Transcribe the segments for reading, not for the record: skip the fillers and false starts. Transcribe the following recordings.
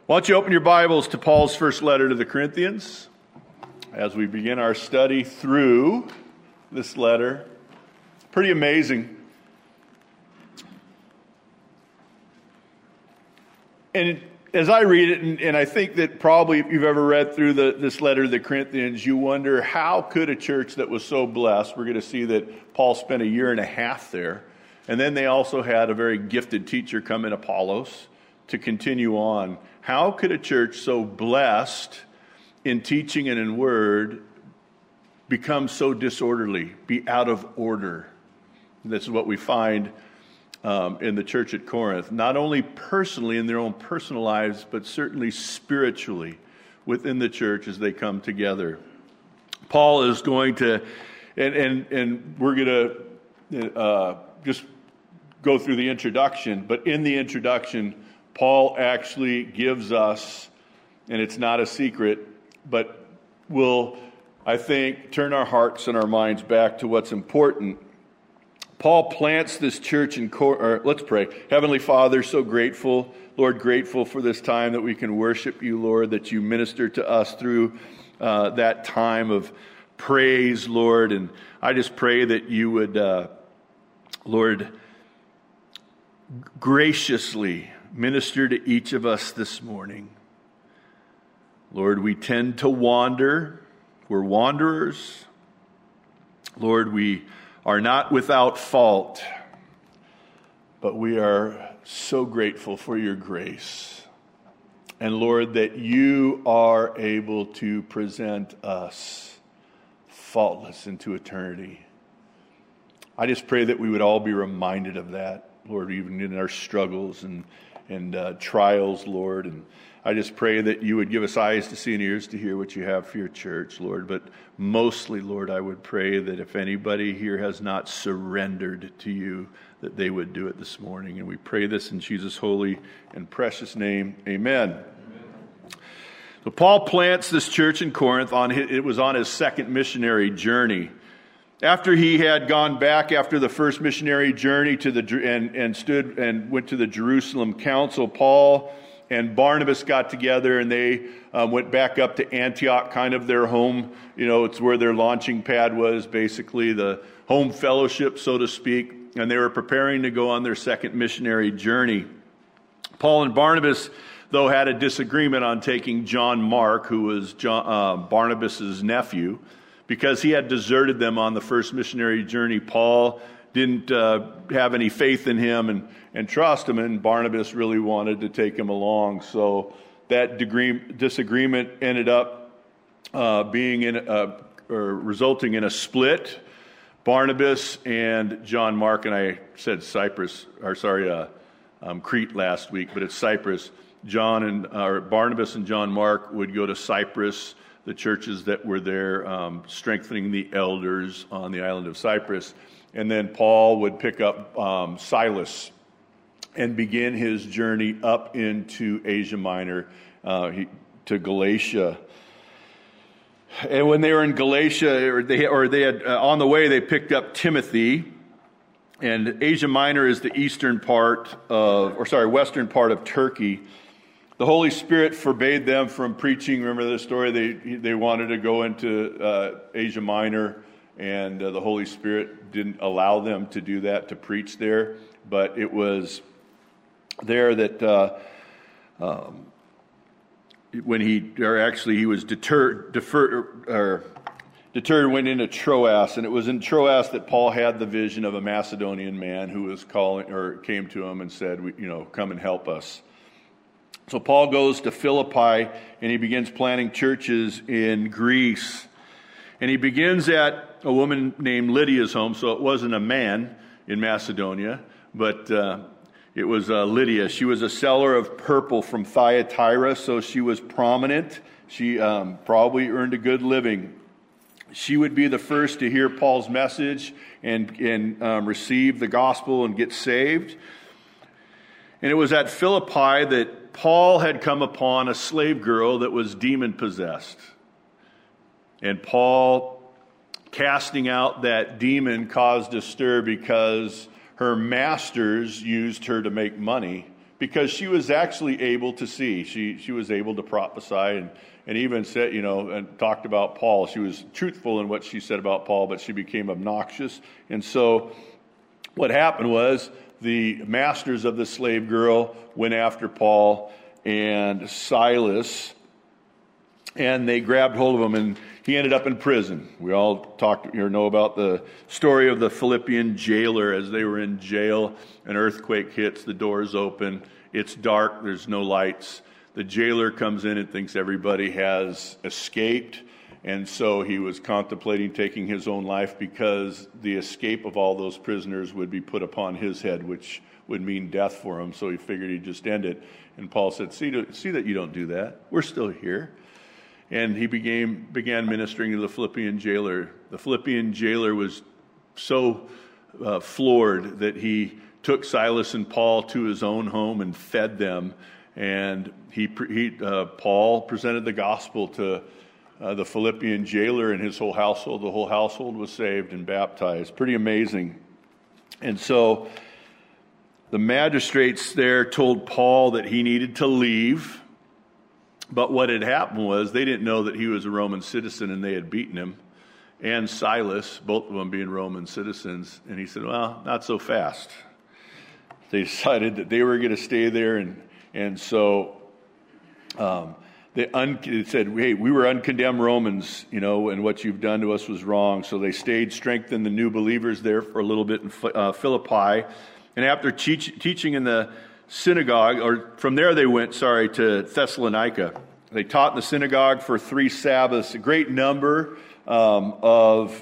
Why don't you open your Bibles to Paul's first letter to the Corinthians as we begin our study through this letter. Pretty amazing. And as I read it, and I think that probably if you've ever read through this letter to the Corinthians, you wonder how could a church that was so blessed, we're going to see that Paul spent a year and a half there, and then they also had a very gifted teacher come in, Apollos, to continue on. How could a church so blessed in teaching and in word become so disorderly, be out of order? And this is what we find in the church at Corinth, not only personally in their own personal lives, but certainly spiritually within the church as they come together. Paul is going to, and we're going to just go through the introduction, but in the introduction, Paul actually gives us, and it's not a secret, but will, I think, turn our hearts and our minds back to what's important. Paul plants this church in Corinth. Let's pray. Heavenly Father, so grateful, Lord, grateful for this time that we can worship you, Lord, that you minister to us through that time of praise, Lord. And I just pray that you would, Lord, graciously minister to each of us this morning. Lord, we tend to wander. We're wanderers. Lord, we are not without fault, but we are so grateful for your grace. And Lord, that you are able to present us faultless into eternity. I just pray that we would all be reminded of that, Lord, even in our struggles and trials, Lord. And I just pray that you would give us eyes to see and ears to hear what you have for your church, Lord. But mostly, Lord, I would pray that if anybody here has not surrendered to you, that they would do it this morning. And we pray this in Jesus' holy and precious name. Amen. Amen. So Paul plants this church in Corinth. It was on his second missionary journey. After he had gone back after the first missionary journey to and went to the Jerusalem council, Paul and Barnabas got together and they went back up to Antioch, kind of their home. You know, it's where their launching pad was, basically the home fellowship, so to speak. And they were preparing to go on their second missionary journey. Paul and Barnabas, though, had a disagreement on taking John Mark, who was Barnabas's nephew, because he had deserted them on the first missionary journey. Paul didn't have any faith in him and trust him, and Barnabas really wanted to take him along. So that disagreement ended up resulting in a split. Barnabas and John Mark, and I said Crete last week, but it's Cyprus. Barnabas and John Mark would go to Cyprus, the churches that were there, strengthening the elders on the island of Cyprus. And then Paul would pick up Silas and begin his journey up into Asia Minor to Galatia. And when they were in Galatia, they had on the way, they picked up Timothy. And Asia Minor is the western part of Turkey. The Holy Spirit forbade them from preaching. Remember the story? They wanted to go into Asia Minor, and the Holy Spirit didn't allow them to do that, to preach there. But it was there that when he was deterred, went into Troas, and it was in Troas that Paul had the vision of a Macedonian man who was came to him and said, come and help us. So Paul goes to Philippi, and he begins planting churches in Greece. And he begins at a woman named Lydia's home, so it wasn't a man in Macedonia, but it was Lydia. She was a seller of purple from Thyatira, so she was prominent. She probably earned a good living. She would be the first to hear Paul's message and receive the gospel and get saved. And it was at Philippi that Paul had come upon a slave girl that was demon-possessed. And Paul, casting out that demon, caused a stir because her masters used her to make money because she was actually able to see. She was able to prophesy and even said, and talked about Paul. She was truthful in what she said about Paul, but she became obnoxious. And so what happened was the masters of the slave girl went after Paul and Silas, and they grabbed hold of him, and he ended up in prison. We all know about the story of the Philippian jailer. As they were in jail, an earthquake hits, the doors open, it's dark, there's no lights. The jailer comes in and thinks everybody has escaped, and so he was contemplating taking his own life because the escape of all those prisoners would be put upon his head, which would mean death for him, so he figured he'd just end it. And Paul said, see that you don't do that. We're still here. And he began ministering to the Philippian jailer. The Philippian jailer was so floored that he took Silas and Paul to his own home and fed them. And Paul presented the gospel to the Philippian jailer and his whole household. The whole household was saved and baptized. Pretty amazing. And so the magistrates there told Paul that he needed to leave. But what had happened was they didn't know that he was a Roman citizen, and they had beaten him. And Silas, both of them being Roman citizens. And he said, well, not so fast. They decided that they were going to stay there, and so they said, hey, we were uncondemned Romans, and what you've done to us was wrong. So they stayed, strengthened the new believers there for a little bit in Philippi. And after teaching in the synagogue, or from there they went, to Thessalonica. They taught in the synagogue for 3 Sabbaths. A great number of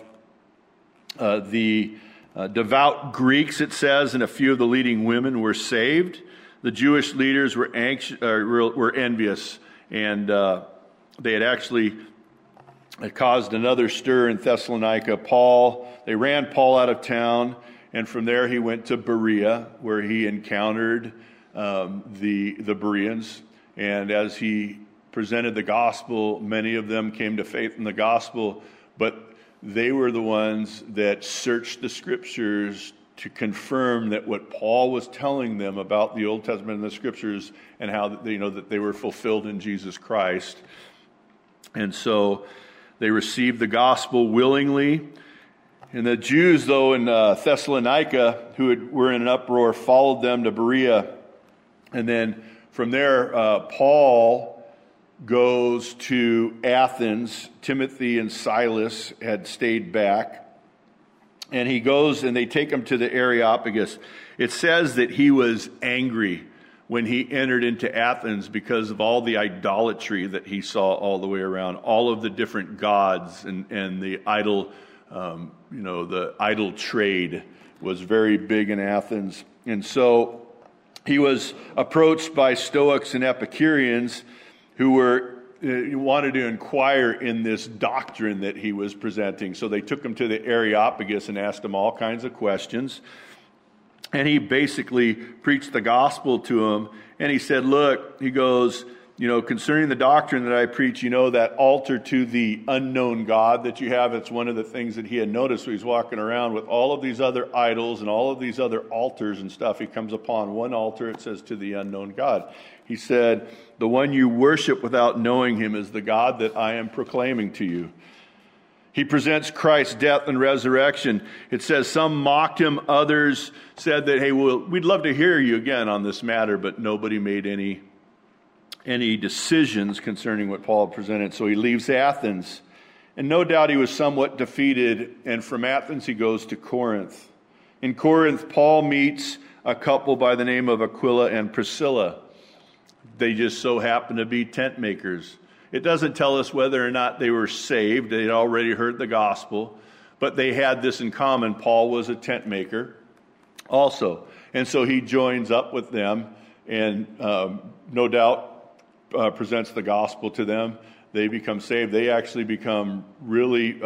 the devout Greeks, it says, and a few of the leading women were saved. The Jewish leaders were envious, and they had actually caused another stir in Thessalonica. They ran Paul out of town, and from there he went to Berea, where he encountered the Bereans. And as he presented the gospel, many of them came to faith in the gospel, but they were the ones that searched the scriptures to confirm that what Paul was telling them about the Old Testament and the scriptures, and how that they were fulfilled in Jesus Christ. And so they received the gospel willingly. And the Jews, though, in Thessalonica, who were in an uproar, followed them to Berea. And then from there, Paul goes to Athens. Timothy and Silas had stayed back. And he goes, and they take him to the Areopagus. It says that he was angry when he entered into Athens because of all the idolatry that he saw all the way around, all of the different gods and the idol, the idol trade was very big in Athens. And so he was approached by Stoics and Epicureans who wanted to inquire in this doctrine that he was presenting. So they took him to the Areopagus and asked him all kinds of questions. And he basically preached the gospel to him. And he said, look, he goes, concerning the doctrine that I preach, that altar to the unknown God that you have, it's one of the things that he had noticed. So he's walking around with all of these other idols and all of these other altars and stuff. He comes upon one altar, it says, to the unknown God. He said, the one you worship without knowing him is the God that I am proclaiming to you. He presents Christ's death and resurrection. It says some mocked him, others said that, hey, we'd love to hear you again on this matter, but nobody made any decisions concerning what Paul presented. So he leaves Athens. And no doubt he was somewhat defeated, and from Athens he goes to Corinth. In Corinth, Paul meets a couple by the name of Aquila and Priscilla. They just so happen to be tent makers. It doesn't tell us whether or not they were saved. They had already heard the gospel, but they had this in common. Paul was a tent maker also. And so he joins up with them and no doubt presents the gospel to them. They become saved. They actually become really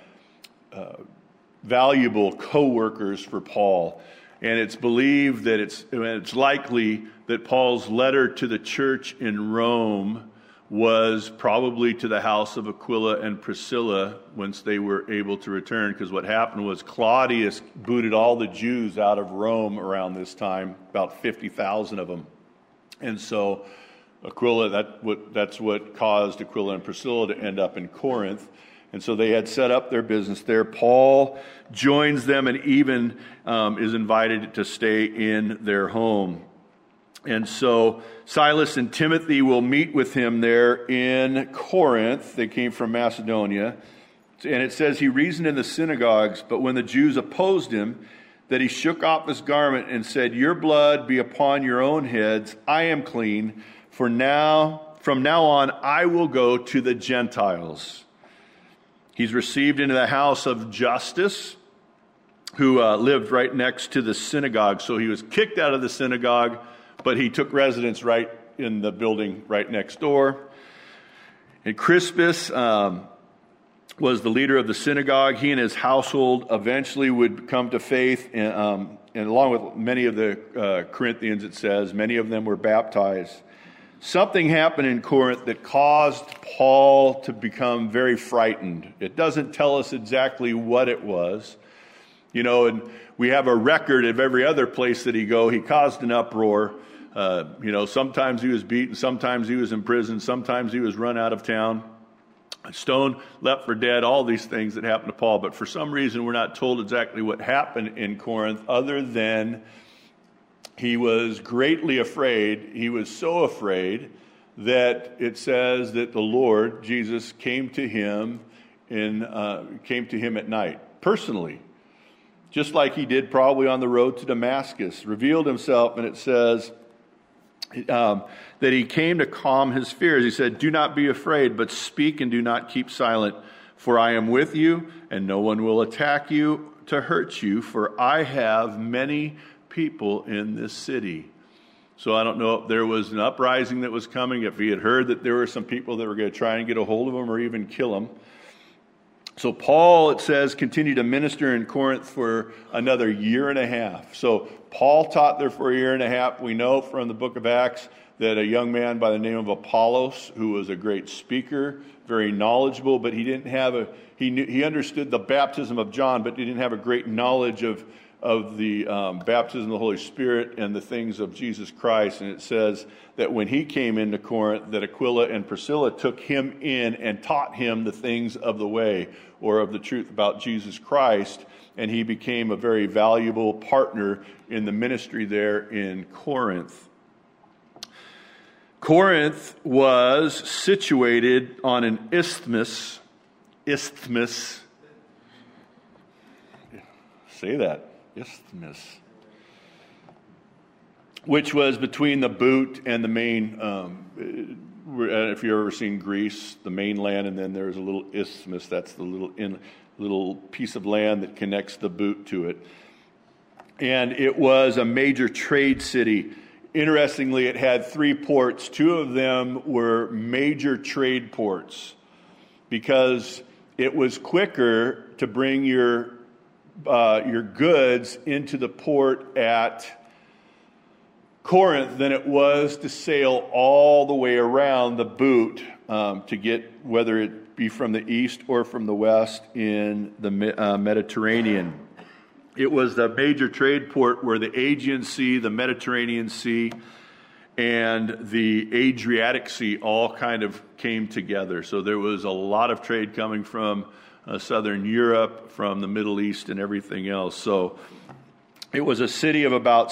valuable co-workers for Paul. And it's believed that it's likely that Paul's letter to the church in Rome was probably to the house of Aquila and Priscilla once they were able to return, because what happened was Claudius booted all the Jews out of Rome around this time, about 50,000 of them. And so Aquila, that's what caused Aquila and Priscilla to end up in Corinth. And so they had set up their business there. Paul joins them and even is invited to stay in their home. And so Silas and Timothy will meet with him there in Corinth. They came from Macedonia. And it says he reasoned in the synagogues, but when the Jews opposed him, that he shook off his garment and said, "Your blood be upon your own heads. I am clean. From now on, I will go to the Gentiles." He's received into the house of Justus, who lived right next to the synagogue. So he was kicked out of the synagogue, but he took residence right in the building right next door. And Crispus was the leader of the synagogue. He and his household eventually would come to faith, and along with many of the Corinthians, it says, many of them were baptized. Something happened in Corinth that caused Paul to become very frightened. It doesn't tell us exactly what it was. You know, and we have a record of every other place that he caused an uproar. Sometimes he was beaten, sometimes he was in prison, sometimes he was run out of town, stoned, left for dead, all these things that happened to Paul. But for some reason, we're not told exactly what happened in Corinth, other than he was greatly afraid. He was so afraid that it says that the Lord, Jesus, came to him at night, personally, just like he did probably on the road to Damascus, revealed himself, and it says that he came to calm his fears. He said, "Do not be afraid, but speak and do not keep silent, for I am with you, and no one will attack you to hurt you, for I have many people in this city." So I don't know if there was an uprising that was coming, if he had heard that there were some people that were going to try and get a hold of him or even kill him. So Paul, it says, continued to minister in Corinth for another year and a half. So Paul taught there for a year and a half. We know from the book of Acts that a young man by the name of Apollos, who was a great speaker, very knowledgeable, but he understood the baptism of John, but he didn't have a great knowledge of the baptism of the Holy Spirit and the things of Jesus Christ. And it says that when he came into Corinth, that Aquila and Priscilla took him in and taught him the things of the way, or of the truth about Jesus Christ, and he became a very valuable partner in the ministry there in Corinth. Corinth was situated on an isthmus. Say that. Isthmus, which was between the Boot and the main, if you've ever seen Greece, the mainland, and then there's a little isthmus. That's the little piece of land that connects the Boot to it. And it was a major trade city. Interestingly, it had 3 ports. 2 of them were major trade ports because it was quicker to bring your goods into the port at Corinth than it was to sail all the way around the Boot to get, whether it be from the east or from the west, in the Mediterranean. It was the major trade port where the Aegean Sea, the Mediterranean Sea, and the Adriatic Sea all kind of came together. So there was a lot of trade coming from Southern Europe, from the Middle East, and everything else. So it was a city of about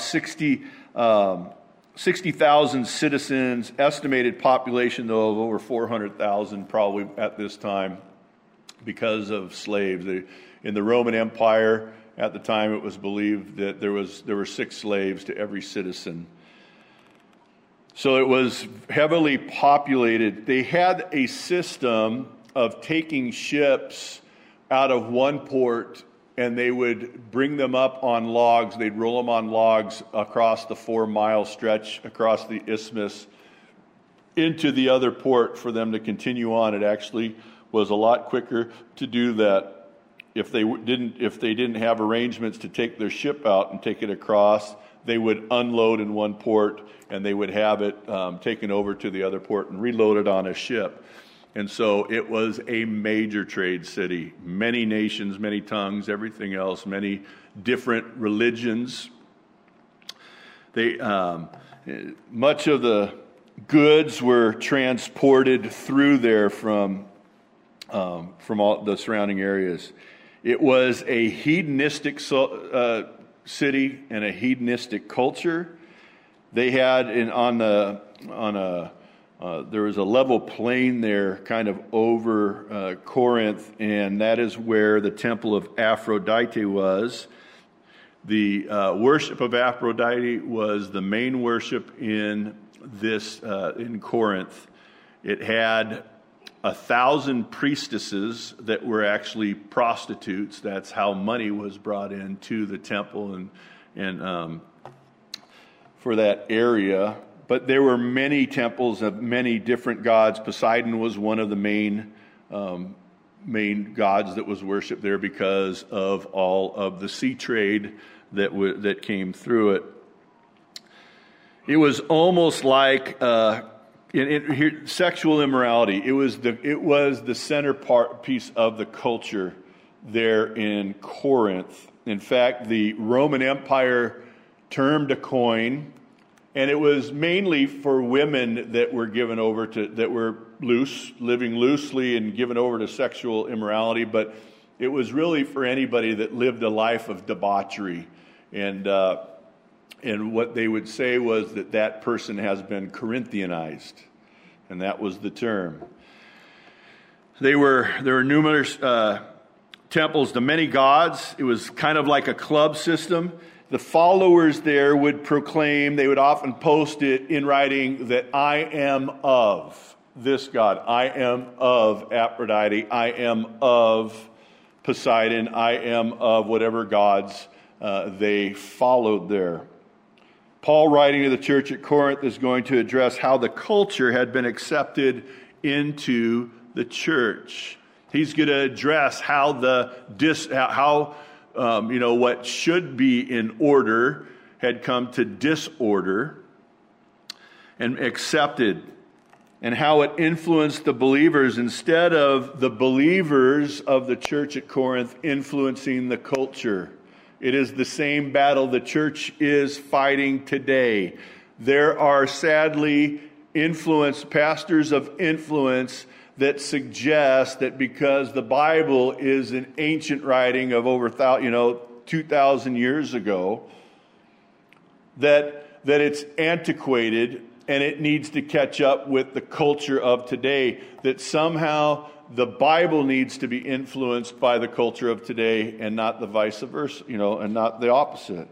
60,000 citizens, estimated population, though, of over 400,000 probably at this time because of slaves. In the Roman Empire at the time, it was believed that there were 6 slaves to every citizen. So it was heavily populated. They had a system of taking ships out of one port, and they would bring them up on logs. They'd roll them on logs across the 4-mile stretch across the isthmus into the other port for them to continue on. It actually was a lot quicker to do that. If they didn't have arrangements to take their ship out and take it across, they would unload in one port and they would have it taken over to the other port and reloaded on a ship. And so it was a major trade city. Many nations, many tongues, everything else, many different religions. Much of the goods were transported through there from all the surrounding areas. It was a hedonistic city and a hedonistic culture. They had there was a level plain there, kind of over Corinth, and that is where the temple of Aphrodite was. The worship of Aphrodite was the main worship in Corinth. It had 1,000 priestesses that were actually prostitutes. That's how money was brought into the temple and for that area. But there were many temples of many different gods. Poseidon was one of the main gods that was worshipped there because of all of the sea trade that came through it. It was almost like sexual immorality. It was the piece of the culture there in Corinth. In fact, the Roman Empire termed a coin, and it was mainly for women that were given over that were living loosely and given over to sexual immorality, but it was really for anybody that lived a life of debauchery. And what they would say was that person has been Corinthianized, and that was the term. There were numerous temples to many gods. It was kind of like a club system. The followers there would proclaim, they would often post it in writing, that I am of this god. I am of Aphrodite. I am of Poseidon. I am of whatever gods they followed there. Paul, writing to the church at Corinth, is going to address how the culture had been accepted into the church. He's going to address how what should be in order had come to disorder and accepted, and how it influenced the believers instead of the believers of the church at Corinth influencing the culture. It is the same battle the church is fighting today. There are sadly pastors of influence that suggest that because the Bible is an ancient writing of over 2,000 years ago, that it's antiquated and it needs to catch up with the culture of today, that somehow the Bible needs to be influenced by the culture of today and not the vice versa, and not the opposite.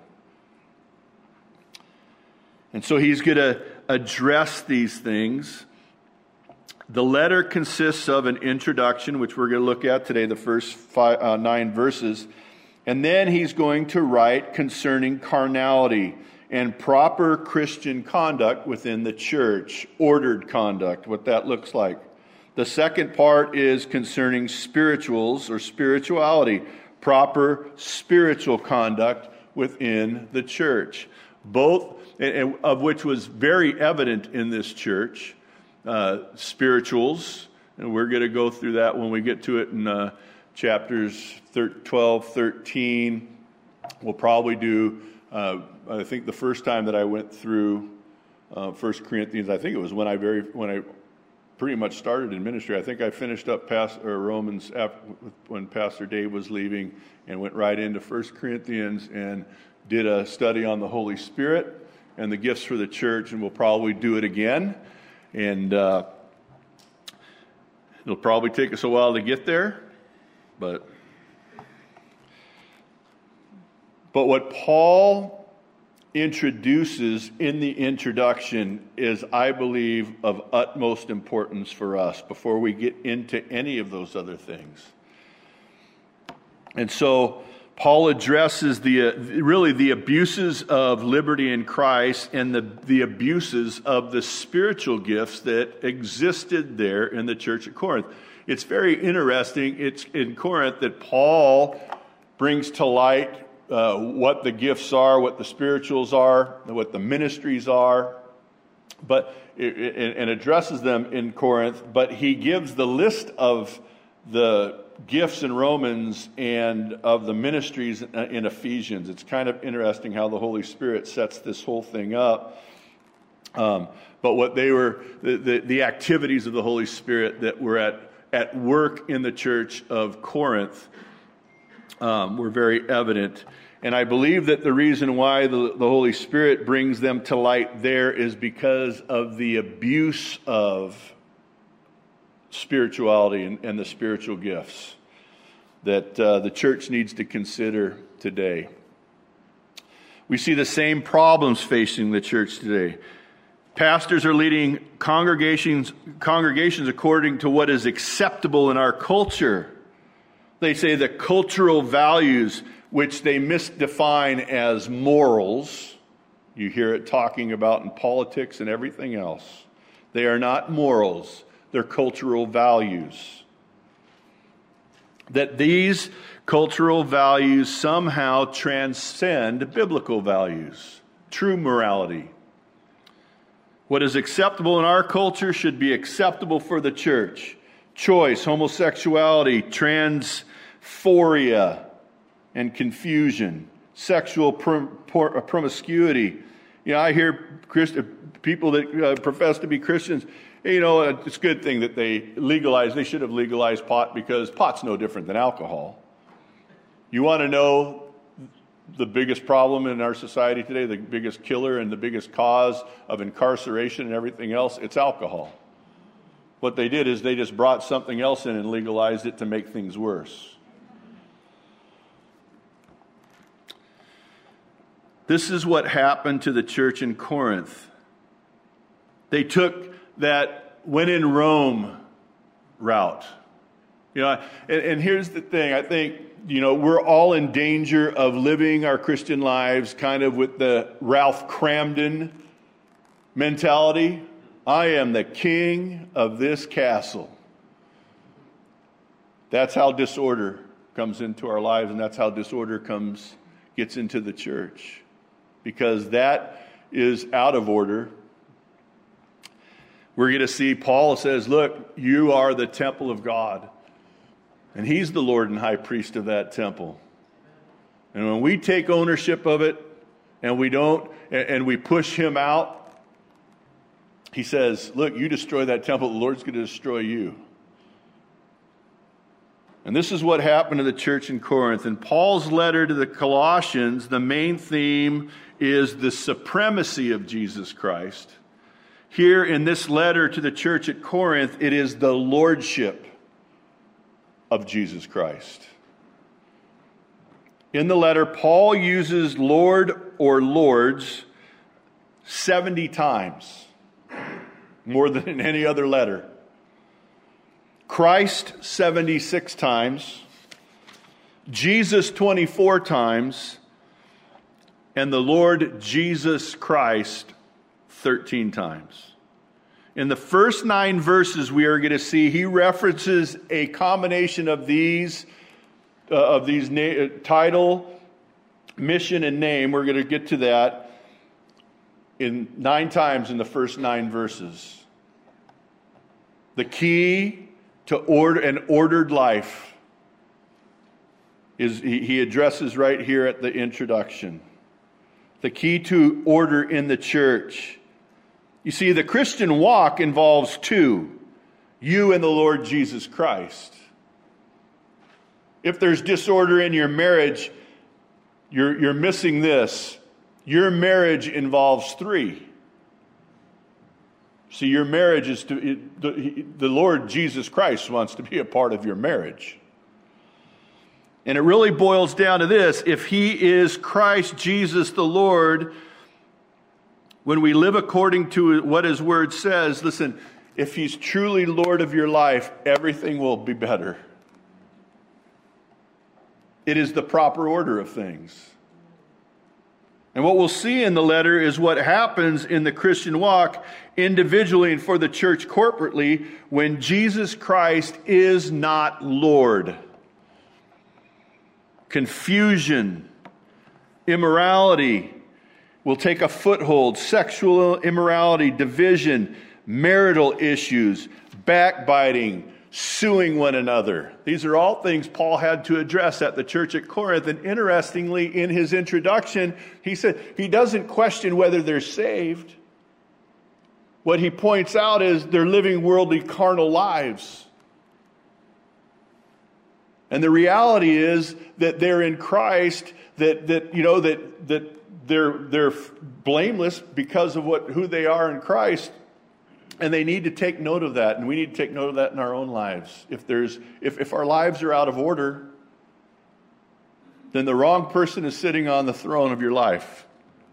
And so he's going to address these things. The letter consists of an introduction, which we're going to look at today, the first 9 verses. And then he's going to write concerning carnality and proper Christian conduct within the church, ordered conduct, what that looks like. The second part is concerning spirituals or spirituality, proper spiritual conduct within the church, both of which was very evident in this church. Spirituals, and we're going to go through that when we get to it in chapters 12, 13. We'll probably do, I think the first time that I went through 1 Corinthians, I think it was when I pretty much started in ministry. I think I finished up Romans when Pastor Dave was leaving and went right into 1 Corinthians and did a study on the Holy Spirit and the gifts for the church, and we'll probably do it again. And it'll probably take us a while to get there, but what Paul introduces in the introduction is, I believe, of utmost importance for us before we get into any of those other things. And so Paul addresses the abuses of liberty in Christ and the abuses of the spiritual gifts that existed there in the church at Corinth. It's very interesting. It's in Corinth that Paul brings to light what the gifts are, what the spirituals are, what the ministries are, and addresses them in Corinth. But he gives the list of the gifts in Romans and of the ministries in Ephesians. It's kind of interesting how the Holy Spirit sets this whole thing up. But what they were, the activities of the Holy Spirit that were at work in the church of Corinth were very evident. And I believe that the reason why the Holy Spirit brings them to light there is because of the abuse of spirituality and the spiritual gifts that the church needs to consider today. We see the same problems facing the church today. Pastors are leading congregations according to what is acceptable in our culture. They say the cultural values, which they misdefine as morals. You hear it talking about in politics and everything else. They are not morals. They're cultural values. That these cultural values somehow transcend biblical values, true morality. What is acceptable in our culture should be acceptable for the church. Choice, homosexuality, transphoria, and confusion, sexual promiscuity. You know, I hear people that profess to be Christians, you know, it's a good thing that they should have legalized pot because pot's no different than alcohol. You want to know the biggest problem in our society today, the biggest killer and the biggest cause of incarceration and everything else? It's alcohol. What they did is they just brought something else in and legalized it to make things worse. This is what happened to the church in Corinth. They took that when in Rome route. You know, and here's the thing. I think, you know, we're all in danger of living our Christian lives kind of with the Ralph Cramden mentality. I am the king of this castle. That's how disorder comes into our lives, and that's how disorder gets into the church. Because that is out of order. We're going to see Paul says, look, you are the temple of God. And he's the Lord and high priest of that temple. And when we take ownership of it and we push him out, he says, look, you destroy that temple, the Lord's going to destroy you. And this is what happened to the church in Corinth. In Paul's letter to the Colossians, the main theme is the supremacy of Jesus Christ. Here in this letter to the church at Corinth, it is the lordship of Jesus Christ. In the letter, Paul uses Lord or Lords 70 times, more than in any other letter. Christ 76 times, Jesus 24 times, and the Lord Jesus Christ 13 times. In the first 9 verses we are going to see he references a combination of these title, mission, and name. We're going to get to that in 9 times in the first 9 verses. The key to an ordered life is he addresses right here at the introduction. The key to order in the church. You see, the Christian walk involves 2, you and the Lord Jesus Christ. If there's disorder in your marriage, you're missing this. Your marriage involves 3. See, your marriage is the Lord Jesus Christ wants to be a part of your marriage. And it really boils down to this. If he is Christ Jesus the Lord, when we live according to what his word says, listen, if he's truly Lord of your life, everything will be better. It is the proper order of things. And what we'll see in the letter is what happens in the Christian walk individually and for the church corporately when Jesus Christ is not Lord. Confusion, immorality will take a foothold. Sexual immorality, division, marital issues, backbiting, suing one another. These are all things Paul had to address at the church at Corinth. And interestingly, in his introduction, he said he doesn't question whether they're saved. What he points out is they're living worldly, carnal lives. And the reality is that they're in Christ, that they're blameless because of who they are in Christ. And they need to take note of that, and we need to take note of that in our own lives. If our lives are out of order, then the wrong person is sitting on the throne of your life.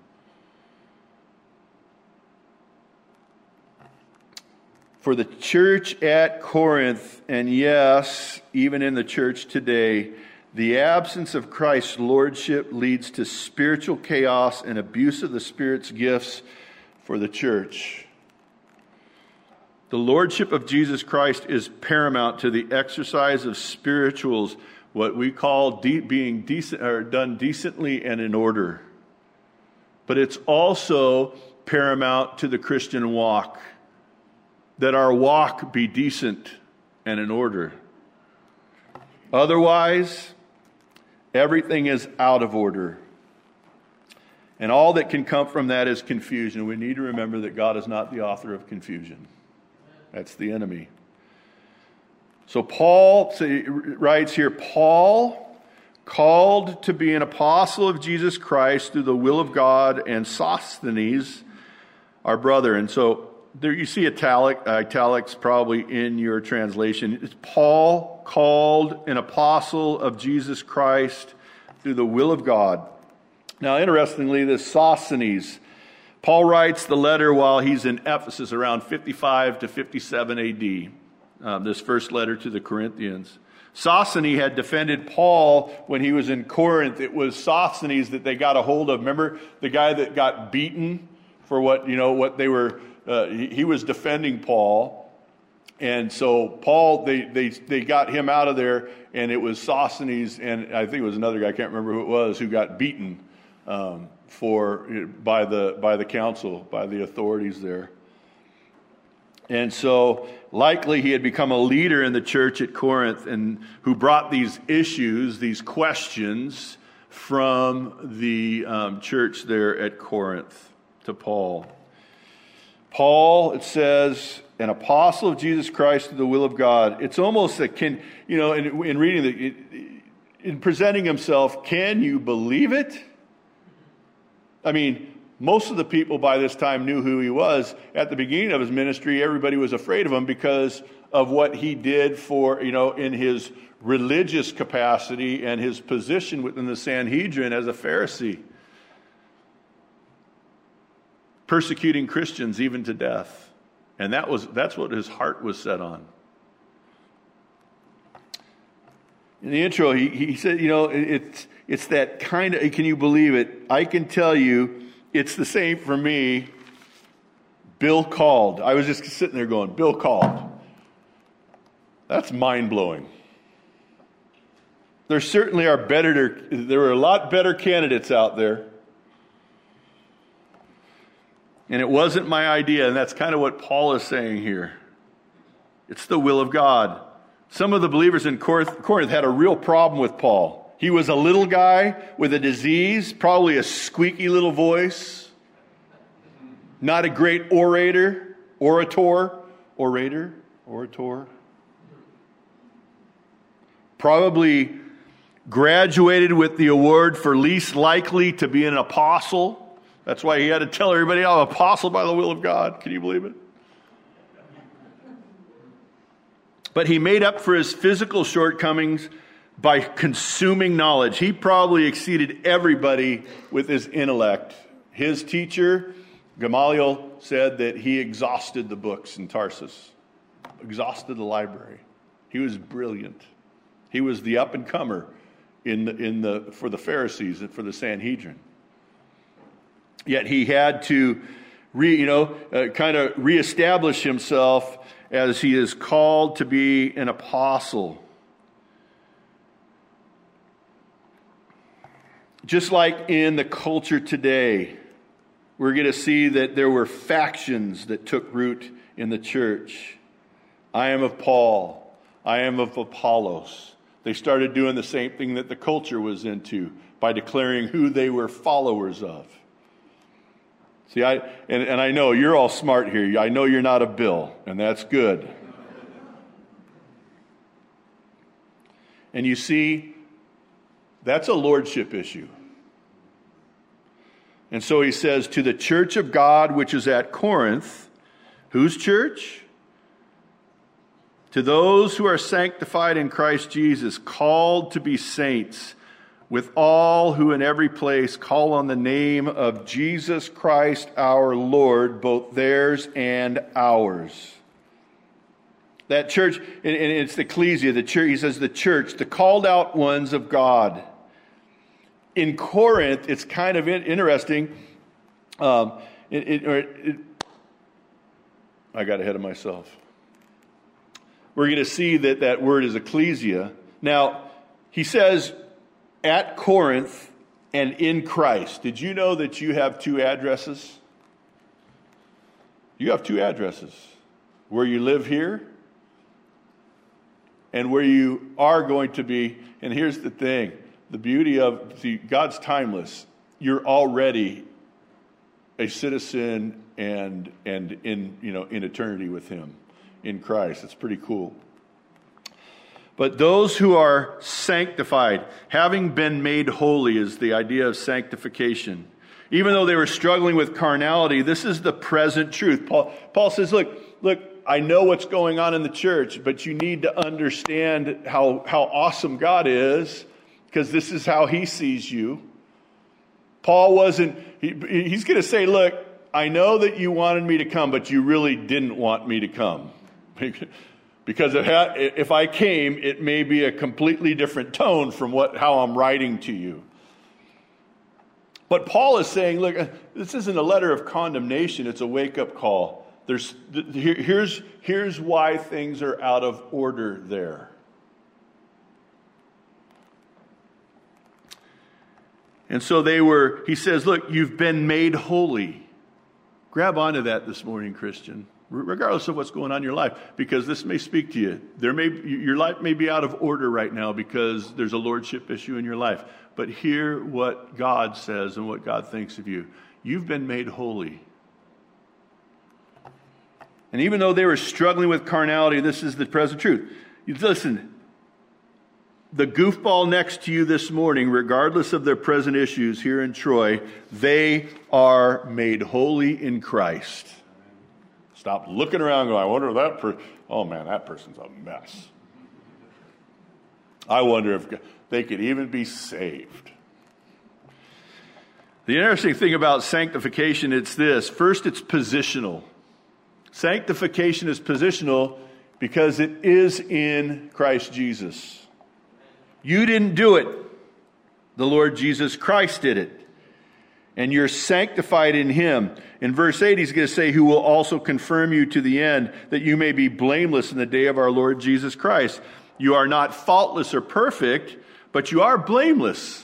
For the church at Corinth, and yes, even in the church today, the absence of Christ's lordship leads to spiritual chaos and abuse of the Spirit's gifts for the church. The lordship of Jesus Christ is paramount to the exercise of spirituals, what we call being decent or done decently and in order. But it's also paramount to the Christian walk, that our walk be decent and in order. Otherwise, everything is out of order. And all that can come from that is confusion. We need to remember that God is not the author of confusion. That's the enemy. So Paul writes here, Paul, called to be an apostle of Jesus Christ through the will of God, and Sosthenes, our brother. And so there you see italics probably in your translation. It's Paul, called an apostle of Jesus Christ through the will of God. Now, interestingly, this Sosthenes, Paul writes the letter while he's in Ephesus around 55 to 57 AD, this first letter to the Corinthians. Sosthenes had defended Paul when he was in Corinth. It was Sosthenes that they got a hold of. Remember the guy that got beaten for what they were, he was defending Paul. And so Paul, they got him out of there, and it was Sosthenes, and I think it was another guy, I can't remember who it was, who got beaten by the council, by the authorities there. And so likely he had become a leader in the church at Corinth, and who brought these issues, these questions from the church there at Corinth to Paul. Paul, it says, an apostle of Jesus Christ through the will of God. It's almost in reading in presenting himself, can you believe it? I mean, most of the people by this time knew who he was. At the beginning of his ministry, everybody was afraid of him because of what he did in his religious capacity and his position within the Sanhedrin as a Pharisee, persecuting Christians even to death. And that's what his heart was set on. In the intro, he said, it's that kind of, can you believe it? I can tell you, it's the same for me. Bill called. I was just sitting there going, Bill called. That's mind-blowing. There certainly are there are a lot better candidates out there. And it wasn't my idea, and that's kind of what Paul is saying here. It's the will of God. Some of the believers in Corinth had a real problem with Paul. He was a little guy with a disease, probably a squeaky little voice, not a great orator. Probably graduated with the award for least likely to be an apostle. That's why he had to tell everybody, I'm an apostle by the will of God. Can you believe it? But he made up for his physical shortcomings by consuming knowledge. He probably exceeded everybody with his intellect. His teacher, Gamaliel, said that he exhausted the books in Tarsus, exhausted the library. He was brilliant. He was the up-and-comer for the Pharisees and for the Sanhedrin. Yet he had to kind of reestablish himself as he is called to be an apostle. Just like in the culture today, we're going to see that there were factions that took root in the church. I am of Paul. I am of Apollos. They started doing the same thing that the culture was into by declaring who they were followers of. See, I know you're all smart here. I know you're not a Bill, and that's good. And you see, that's a lordship issue. And so he says, to the church of God which is at Corinth, whose church? To those who are sanctified in Christ Jesus, called to be saints, with all who in every place call on the name of Jesus Christ our Lord, both theirs and ours. That church, and it's the ecclesia, the church, he says the church, the called out ones of God. In Corinth, it's kind of interesting. I got ahead of myself. We're going to see that word is ecclesia. Now, he says, at Corinth and in Christ. Did you know that you have two addresses? You have two addresses. Where you live here and where you are going to be. And here's the thing. The beauty of, see, God's timeless. You're already a citizen and in eternity with him in Christ. It's pretty cool. But those who are sanctified, having been made holy, is the idea of sanctification. Even though they were struggling with carnality, this is the present truth. Paul says, look, I know what's going on in the church, but you need to understand how awesome God is, because this is how he sees you. Paul wasn't, he's going to say, look, I know that you wanted me to come, but you really didn't want me to come. Because if I came, it may be a completely different tone from how I'm writing to you. But Paul is saying, look, this isn't a letter of condemnation, it's a wake-up call. Here's why things are out of order there. And so he says, look, you've been made holy. Grab onto that this morning, Christian, regardless of what's going on in your life, because this may speak to you. Your life may be out of order right now because there's a lordship issue in your life. But hear what God says and what God thinks of you. You've been made holy. And even though they were struggling with carnality, this is the present truth. Listen, the goofball next to you this morning, regardless of their present issues here in Troy, they are made holy in Christ. Stop looking around and go, I wonder if that person's a mess. I wonder if they could even be saved. The interesting thing about sanctification, it's this. First, it's positional. Sanctification is positional because it is in Christ Jesus. You didn't do it. The Lord Jesus Christ did it. And you're sanctified in him. In verse 8, he's going to say, who will also confirm you to the end, that you may be blameless in the day of our Lord Jesus Christ. You are not faultless or perfect, but you are blameless.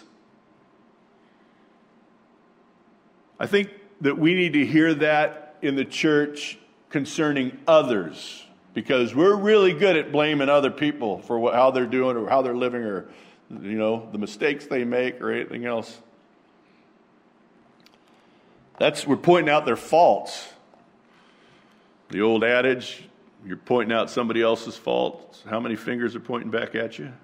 I think that we need to hear that in the church concerning others, because we're really good at blaming other people for how they're doing or how they're living or, the mistakes they make or anything else. We're pointing out their faults. The old adage, you're pointing out somebody else's faults. How many fingers are pointing back at you?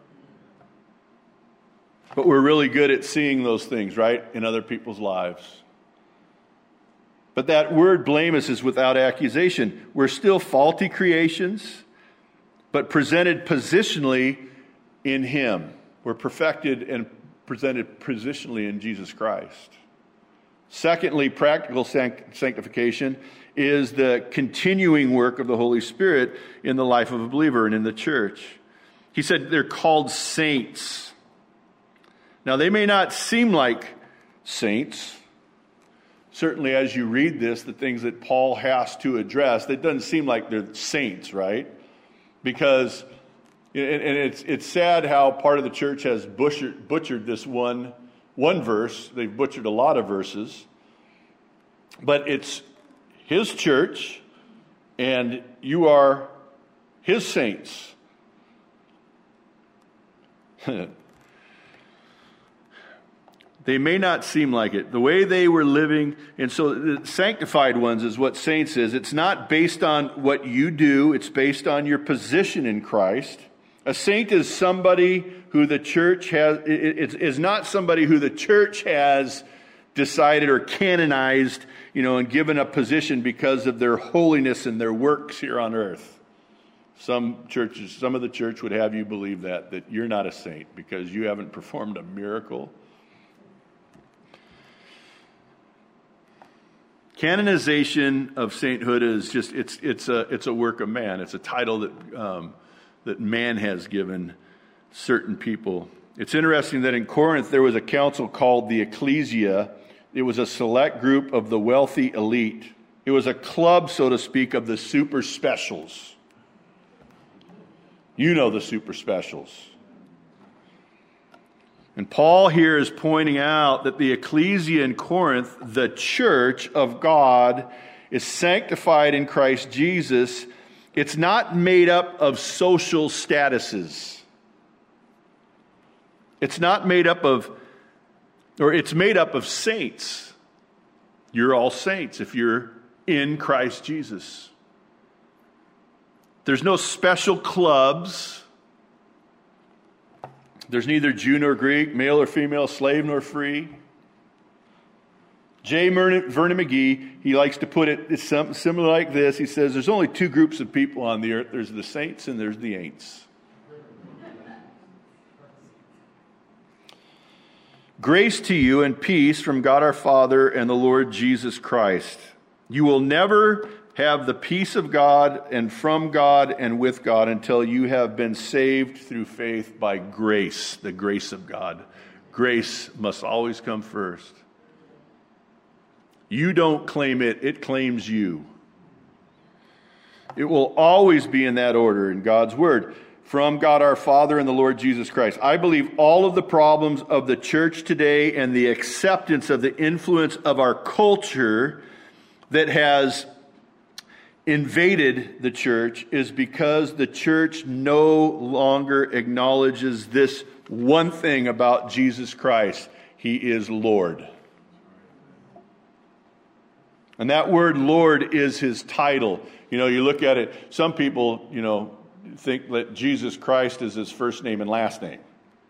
But we're really good at seeing those things, right, in other people's lives. But that word blameless is without accusation. We're still faulty creations, but presented positionally in him. We're perfected and presented positionally in Jesus Christ. Secondly, practical sanctification is the continuing work of the Holy Spirit in the life of a believer and in the church. He said they're called saints. Now, they may not seem like saints. Certainly, as you read this, the things that Paul has to address, it doesn't seem like they're saints, right? Because, and it's sad how part of the church has butchered this one verse. They've butchered a lot of verses. But it's his church, and you are his saints. They may not seem like it. The way they were living, and so the sanctified ones is what saints is. It's not based on what you do. It's based on your position in Christ. A saint is somebody who the church has, is not somebody who the church has decided or canonized, and given a position because of their holiness and their works here on earth. Some of the church would have you believe that you're not a saint because you haven't performed a miracle. Canonization of sainthood is just it's a work of man. It's a title that man has given certain people. It's interesting that in Corinth there was a council called the Ecclesia. It was a select group of the wealthy elite. It was a club, so to speak, of the super specials. You know the super specials. And Paul here is pointing out that the ecclesia in Corinth, the church of God, is sanctified in Christ Jesus. It's not made up of social statuses. It's not made up of, or it's made up of saints. You're all saints if you're in Christ Jesus. There's no special clubs. There's neither Jew nor Greek, male or female, slave nor free. J. Vernon McGee, he likes to put it's something similar like this. He says there's only two groups of people on the earth. There's the saints and there's the ain'ts. Grace to you and peace from God our Father and the Lord Jesus Christ. You will never have the peace of God and from God and with God until you have been saved through faith by grace, the grace of God. Grace must always come first. You don't claim it, it claims you. It will always be in that order in God's Word. From God our Father and the Lord Jesus Christ. I believe all of the problems of the church today and the acceptance of the influence of our culture that has invaded the church is because the church no longer acknowledges this one thing about Jesus Christ. He is Lord. And that word Lord is his title. You look at it, some people, think that Jesus Christ is his first name and last name.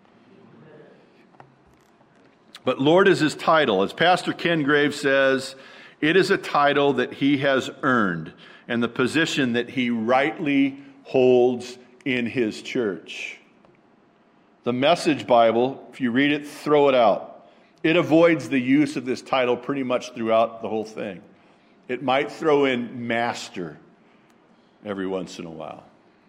But Lord is his title. As Pastor Ken Graves says, it is a title that he has earned and the position that he rightly holds in his church. The Message Bible, if you read it, throw it out. It avoids the use of this title pretty much throughout the whole thing. It might throw in master every once in a while.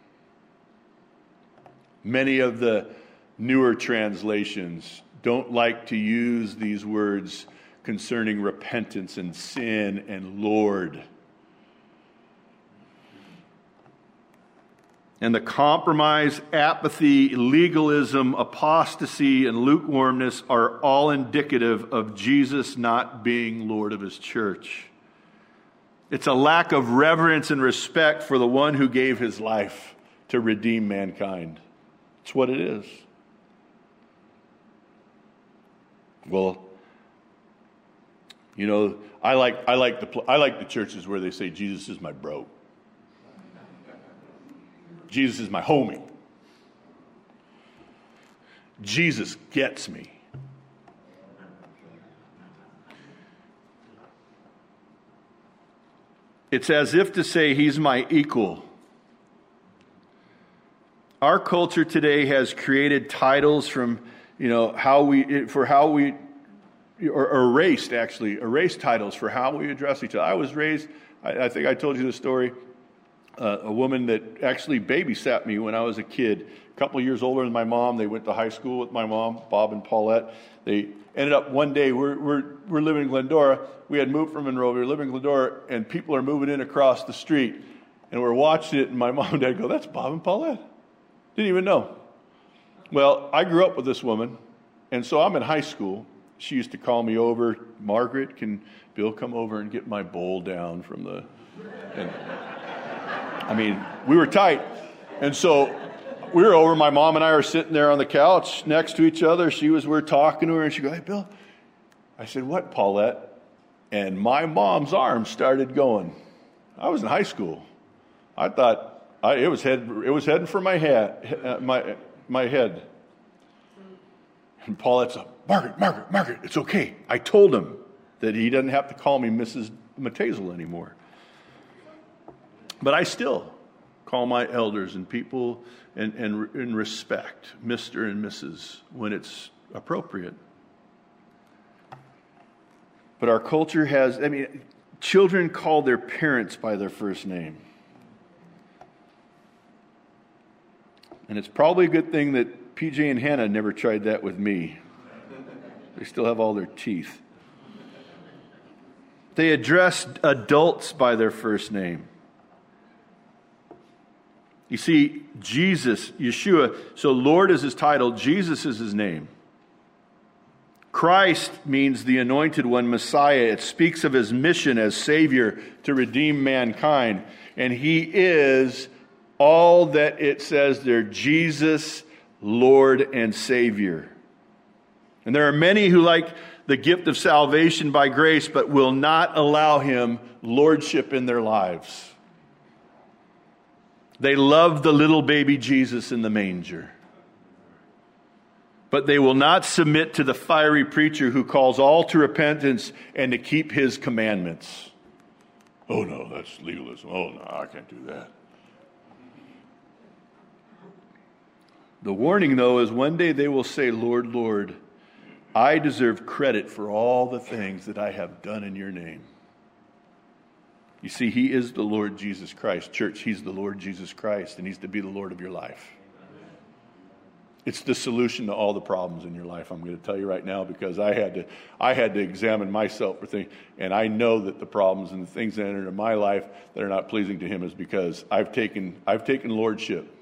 Many of the newer translations don't like to use these words concerning repentance and sin and Lord. And the compromise, apathy, legalism, apostasy, and lukewarmness are all indicative of Jesus not being Lord of his church. It's a lack of reverence and respect for the one who gave his life to redeem mankind. It's what it is. Well, I like the churches where they say Jesus is my bro. Jesus is my homie. Jesus gets me. It's as if to say he's my equal. Our culture today has created titles from, erased titles for how we address each other. I was raised, I think I told you the story, a woman that actually babysat me when I was a kid, a couple of years older than my mom. They went to high school with my mom, Bob and Paulette. They ended up one day, we're living in Glendora. We had moved from Monroe. We were living in Glendora, and people are moving in across the street. And we're watching it, and my mom and dad go, "That's Bob and Paulette." Didn't even know. Well, I grew up with this woman, and so I'm in high school. She used to call me over, "Margaret, can Bill come over and get my bowl down from the..." And, we were tight. And so we were over, my mom and I were sitting there on the couch next to each other. We're talking to her, and she goes, "Hey, Bill." I said, "What, Paulette?" And my mom's arm started going. I was in high school. I thought it was heading for my head, my head. And Paulette's like, Margaret, it's okay. I told him that he doesn't have to call me Mrs. Matazel anymore. But I still call my elders and people in respect, Mr. and Mrs., when it's appropriate. But our culture has, children call their parents by their first name. And it's probably a good thing that PJ and Hannah never tried that with me. They still have all their teeth. They address adults by their first name. You see, Jesus, Yeshua, so Lord is his title, Jesus is his name. Christ means the anointed one, Messiah. It speaks of his mission as Savior to redeem mankind. And he is all that it says there, Jesus, Lord and Savior. And there are many who like the gift of salvation by grace, but will not allow him lordship in their lives. They love the little baby Jesus in the manger. But they will not submit to the fiery preacher who calls all to repentance and to keep his commandments. Oh no, that's legalism. Oh no, I can't do that. The warning, though, is one day they will say, Lord, Lord, I deserve credit for all the things that I have done in your name. You see, he is the Lord Jesus Christ. Church, he's the Lord Jesus Christ, and he's to be the Lord of your life. It's the solution to all the problems in your life. I'm going to tell you right now, because I had to examine myself for things, and I know that the problems and the things that enter into my life that are not pleasing to him is because I've taken lordship.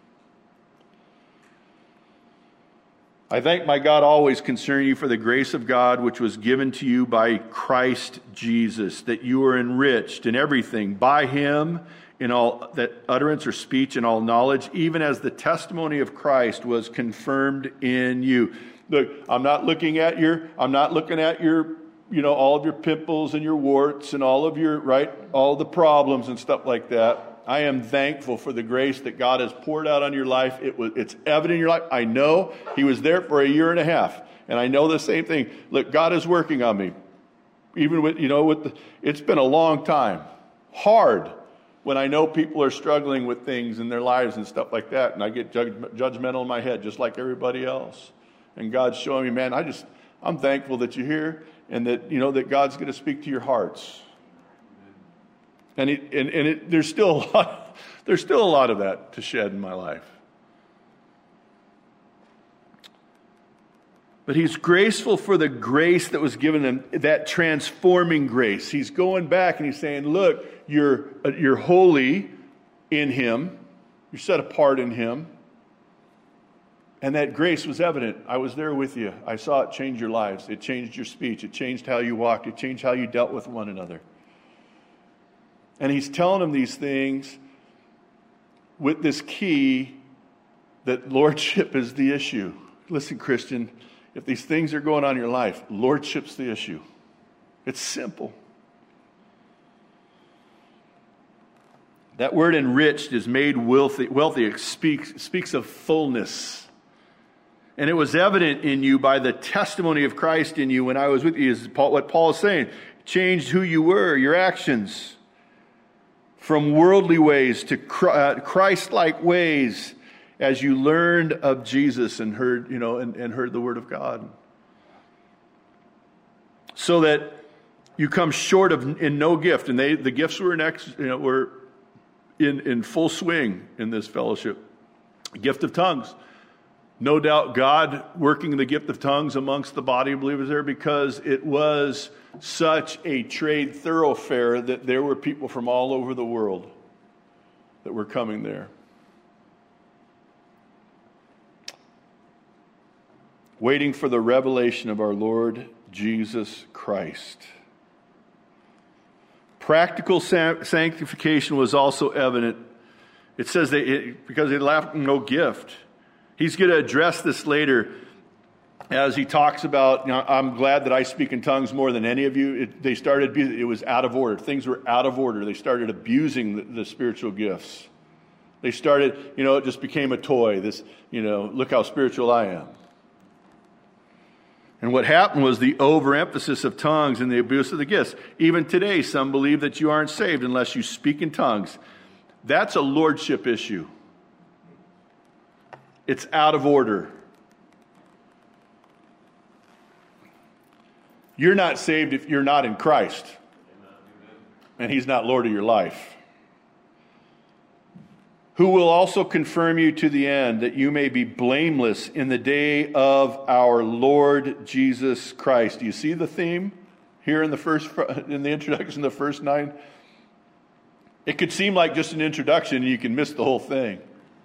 I thank my God always concerning you for the grace of God which was given to you by Christ Jesus, that you are enriched in everything by him, in all that utterance or speech and all knowledge, even as the testimony of Christ was confirmed in you. Look, I'm not looking at your, all of your pimples and your warts and all the problems and stuff like that. I am thankful for the grace that God has poured out on your life. It's evident in your life. I know he was there for a year and a half, and I know the same thing. Look, God is working on me. Even it's been a long time. Hard when I know people are struggling with things in their lives and stuff like that, and I get judgmental in my head just like everybody else. And God's showing me, man, I'm thankful that you're here and that that God's going to speak to your hearts. And there's still a lot of that to shed in my life. But he's graceful for the grace that was given him, that transforming grace. He's going back and he's saying, look, you're holy in him. You're set apart in him. And that grace was evident. I was there with you. I saw it change your lives. It changed your speech. It changed how you walked. It changed how you dealt with one another. And he's telling them these things with this key that lordship is the issue. Listen, Christian, if these things are going on in your life, lordship's the issue. It's simple. That word enriched is made wealthy. It speaks of fullness. And it was evident in you by the testimony of Christ in you when I was with you, is what Paul is saying. Changed who you were, your actions. From worldly ways to Christ-like ways, as you learned of Jesus and heard, and heard the word of God, so that you come short in no gift. And the gifts were were in full swing in this fellowship. Gift of tongues. No doubt God working the gift of tongues amongst the body of believers there, because it was such a trade thoroughfare that there were people from all over the world that were coming there. Waiting for the revelation of our Lord Jesus Christ. Practical sanctification was also evident It says because they lacked no gift. He's going to address this later as he talks about, I'm glad that I speak in tongues more than any of you. It was out of order. Things were out of order. They started abusing the spiritual gifts. They started, it just became a toy. Look how spiritual I am. And what happened was the overemphasis of tongues and the abuse of the gifts. Even today, some believe that you aren't saved unless you speak in tongues. That's a lordship issue. It's out of order. You're not saved if you're not in Christ. And He's not Lord of your life. Who will also confirm you to the end, that you may be blameless in the day of our Lord Jesus Christ. Do you see the theme here in the introduction, the first 9? It could seem like just an introduction and you can miss the whole thing.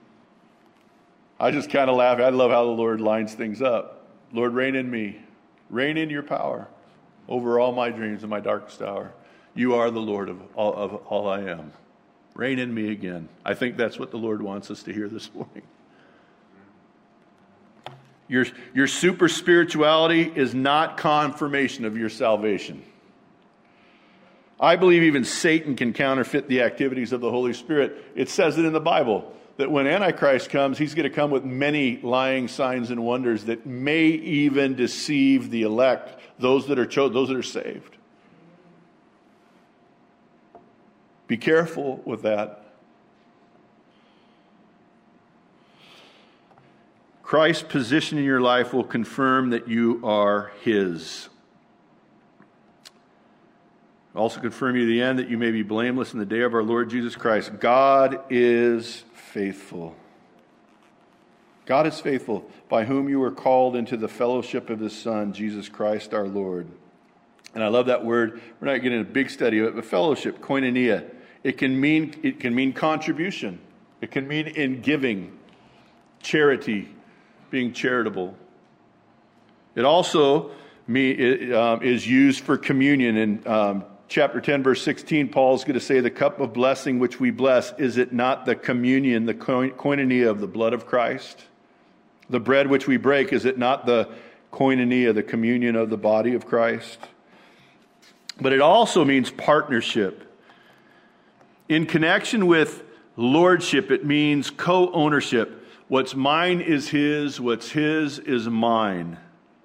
I just kind of laugh. I love how the Lord lines things up. Lord, reign in me. Reign in your power over all my dreams in my darkest hour. You are the Lord of all I am. Reign in me again. I think that's what the Lord wants us to hear this morning. Your super spirituality is not confirmation of your salvation. I believe even Satan can counterfeit the activities of the Holy Spirit. It says it in the Bible that when Antichrist comes, he's going to come with many lying signs and wonders that may even deceive the elect, those that are chosen, those that are saved. Be careful with that. Christ's position in your life will confirm that you are His. Also confirm you to the end that you may be blameless in the day of our Lord Jesus Christ. God is faithful. God is faithful, by whom you were called into the fellowship of His Son, Jesus Christ our Lord. And I love that word. We're not getting a big study of it, but fellowship, koinonia. It can mean contribution. It can mean in giving, charity, being charitable. It also is used for communion. In chapter 10, verse 16, Paul's going to say, the cup of blessing which we bless, is it not the communion, the koinonia of the blood of Christ? The bread which we break, is it not the koinonia, the communion of the body of Christ? But it also means partnership. In connection with lordship, it means co-ownership. What's mine is His, what's His is mine.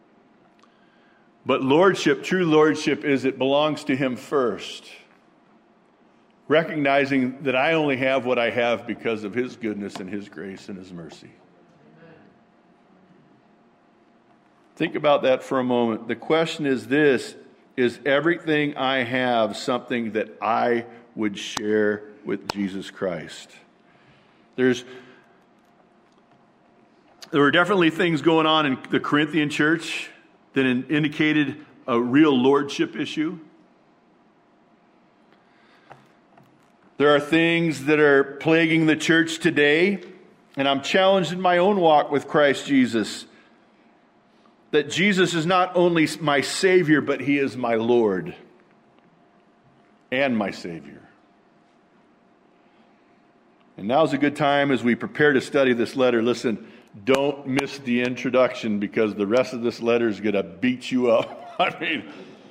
But lordship, true lordship, is it belongs to Him first. Recognizing that I only have what I have because of His goodness and His grace and His mercy. Think about that for a moment. The question is this: is everything I have something that I would share with Jesus Christ? There were definitely things going on in the Corinthian church that indicated a real lordship issue. There are things that are plaguing the church today, and I'm challenged in my own walk with Christ Jesus, that Jesus is not only my Savior, but He is my Lord and my Savior. And now's a good time as we prepare to study this letter. Listen, don't miss the introduction, because the rest of this letter is going to beat you up. I mean,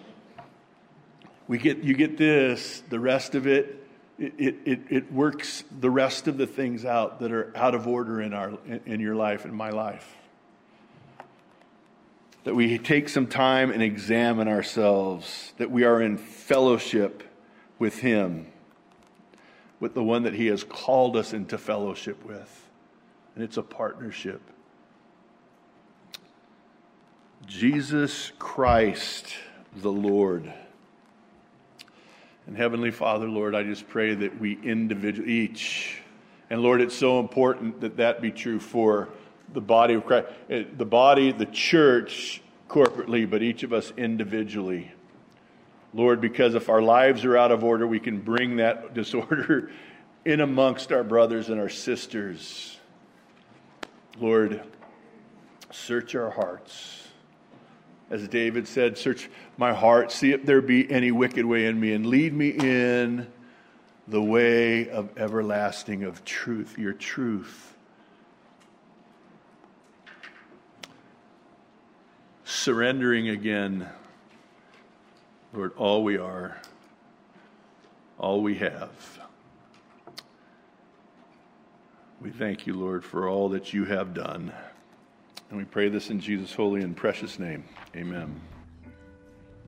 you get this, the rest of it works the rest of the things out that are out of order in your life, in my life. That we take some time and examine ourselves, that we are in fellowship with Him, with the one that He has called us into fellowship with. And it's a partnership. Jesus Christ the Lord. And Heavenly Father, Lord, I just pray that we individually, each, and Lord, it's so important that that be true for the body of Christ, the body, the church corporately, but each of us individually. Lord, because if our lives are out of order, we can bring that disorder in amongst our brothers and our sisters. Lord, search our hearts. As David said, search my heart, see if there be any wicked way in me, and lead me in the way of everlasting, of truth, your truth. Surrendering again, Lord, all we are, all we have. We thank you, Lord, for all that you have done. And we pray this in Jesus' holy and precious name. Amen.